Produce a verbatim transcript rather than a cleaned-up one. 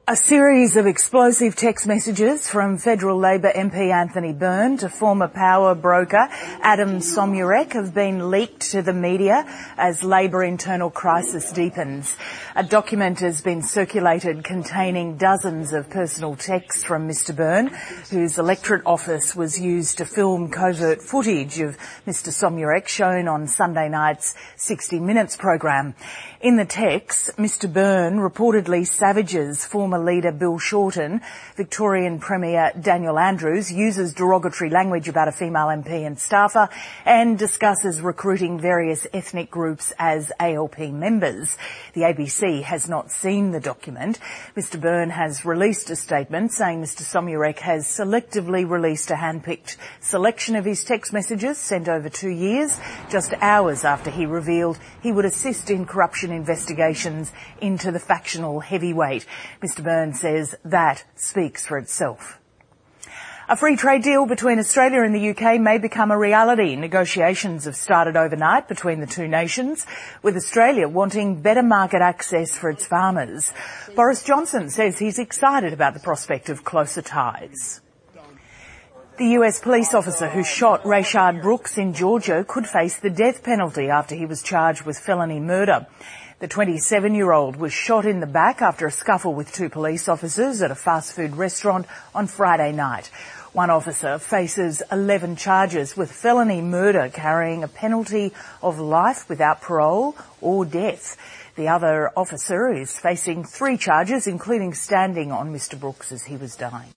A series of explosive text messages from federal Labor M P Anthony Byrne to former power broker Adam Somyurek have been leaked to the media as Labor internal crisis deepens. A document has been circulated containing dozens of personal texts from Mister Byrne, whose electorate office was used to film covert footage of Mister Somyurek shown on Sunday night's sixty minutes program. In the texts, Mister Byrne reportedly savages former leader Bill Shorten. Victorian Premier Daniel Andrews uses derogatory language about a female M P and staffer and discusses recruiting various ethnic groups as A L P members. The A B C has not seen the document. Mister Byrne has released a statement saying Mister Somyurek has selectively released a hand-picked selection of his text messages sent over two years, just hours after he revealed he would assist in corruption investigations into the factional heavyweight. Mister Byrne says that speaks for itself. A free trade deal between Australia and the U K may become a reality. Negotiations have started overnight between the two nations, with Australia wanting better market access for its farmers. Boris Johnson says he's excited about the prospect of closer ties. The U S police officer who shot Rayshard Brooks in Georgia could face the death penalty after he was charged with felony murder. The twenty-seven-year-old was shot in the back after a scuffle with two police officers at a fast food restaurant on Friday night. One officer faces eleven charges with felony murder carrying a penalty of life without parole or death. The other officer is facing three charges, including standing on Mister Brooks as he was dying.